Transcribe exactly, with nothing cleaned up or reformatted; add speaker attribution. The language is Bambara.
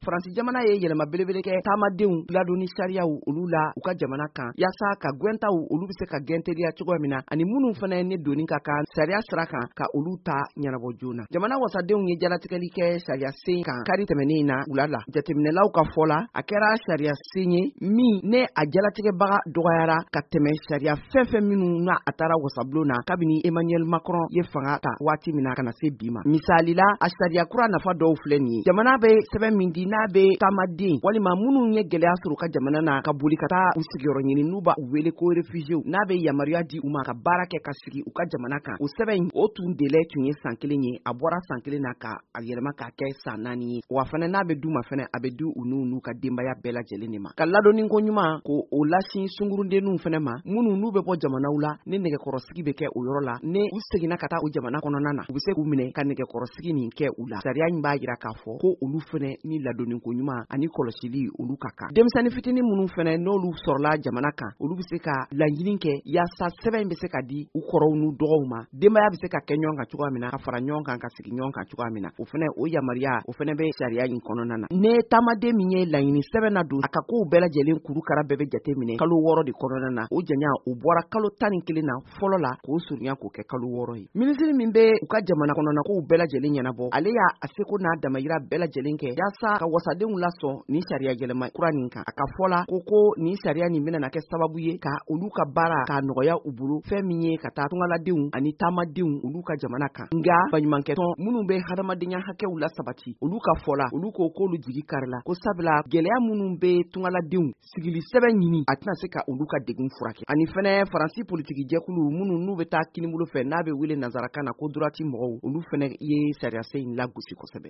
Speaker 1: Faransi jamana ye yɛlɛma belebele kɛ taamadenw ladonni sariyaw olu la u ka jamana kan yaasa ka gwɛntaw olu bɛ se ka gɛnteriya cogoya min na ani minnu fana ne doni ka kan sariya sira kan ka olu ta ɲɛnabɔ joona. Jamana wasadenw ye jalatigɛli kɛ sariya sen kan kari tɛmɛnen na wula la. Jateminɛlaw ka fɔ la a kɛra sariya sen ye min ne a jalatigɛbaga dɔgɔyara ka tɛmɛ sariya fɛn fɛn minnu na a taara wasabulon na kabini Emmanuel Macron ye fanga ta waati min na kana se bi ma. Misali la a sariya kura nafa dɔw filɛ nin ye. Jamana bɛ sɛbɛn min di n'a bɛ taamaden walima minnu ye gɛlɛya sɔrɔ ka jamana na ka boli ka taa u sigiyɔrɔ ɲini n'u b'a wele ko réfugiés n'a bɛ yamaruya di u ma ka baara kɛ ka sigi u ka jamana kan. O sɛbɛn o tun délai tun ye san kelen ye a bɔra san kelen na ka a yɛlɛma ka kɛ san naani ye. Wa fana n'a bɛ d'u ma fana a bɛ di u n'u n'u ka denbaya bɛɛ lajɛlen de ma. Ka ladonni ko ɲuman ko o lasin sungurudenninw fana ma minnu n'u bɛ bɔ jamanaw la ne nɛgɛkɔrɔsigi bɛ kɛ o yɔrɔ la ne u seginna ka taa u jamana kɔnɔna na u bɛ se k'u minɛ ka nɛgɛkɔrɔsigi nin kɛ u la. Sariya in b'a jira k'a fɔ ko olu fana ni ladonni ko ɲuman ani kɔlɔsili olu ka kan. Denmisɛnnin fitinin minnu fana n'olu sɔrɔla jamana kan olu bɛ se ka laɲini kɛ yaasa sɛbɛn bɛ se ka di u kɔrɔw n'u dɔgɔw ma denbaya bɛ se ka kɛ ɲɔgɔn kan cogoya min na ka fara ɲɔgɔn kan ka sigi ɲɔgɔn kan cogoya min na o fana o yamaruya o fana bɛ sariya in kɔnɔna na. Ne taamaden min ye laɲini sɛbɛn na don a ka kow bɛɛ lajɛlen kurukara bɛɛ bɛ jate minɛ kalo wɔɔrɔ de kɔnɔna na o janya o bɔra kalo tan ni kelen na fɔlɔ la k'o surunya k'o kɛ kalo wɔɔrɔ ye. Minisiri min bɛ u ka jamana kɔnɔna kow bɛɛ lajɛlen ɲɛnabɔ ale y'a a seko n'a damayira bɛɛ lajɛlen kɛ yaasa ka wasadenw lasɔn nin sariya yɛlɛma kura nin kan. A ka fɔ la ko ko nin sariya nin bɛna kɛ sababu ye ka olu ka baara k'a nɔgɔya u bolo fɛn min ye ka taa tungaladenw ani taamadenw olu ka jamana kan. Nga baɲumankɛtɔn minnu bɛ hadamadenya hakɛw la sabati olu ka fɔ la olu ko k'olu jigi kari la ko sabula gɛlɛya minnu bɛ tungaladenw sigili sɛbɛn ɲini a tɛna se ka olu ka degun furakɛ. Ani fɛnɛ Faransi politiki jɛkulu minnu n'u bɛ taa kinibolo fɛ n'a bɛ wele nanzarakan na ko droite mɔgɔw olu fɛnɛ ye sariya sen in lagosi kosɛbɛ.